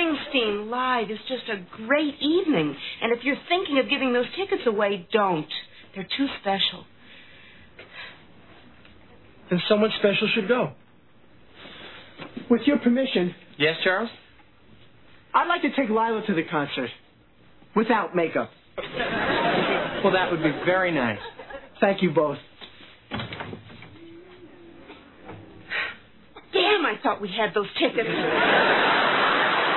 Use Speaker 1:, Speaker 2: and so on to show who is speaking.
Speaker 1: Springsteen live is just a great evening. And if you're thinking of giving those tickets away, don't. They're too special.
Speaker 2: Then someone special should go. With your permission...
Speaker 3: Yes, Charles?
Speaker 2: I'd like to take Lila to the concert. Without makeup.
Speaker 3: Well, that would be very nice.
Speaker 2: Thank you both.
Speaker 1: Damn, I thought we had those tickets.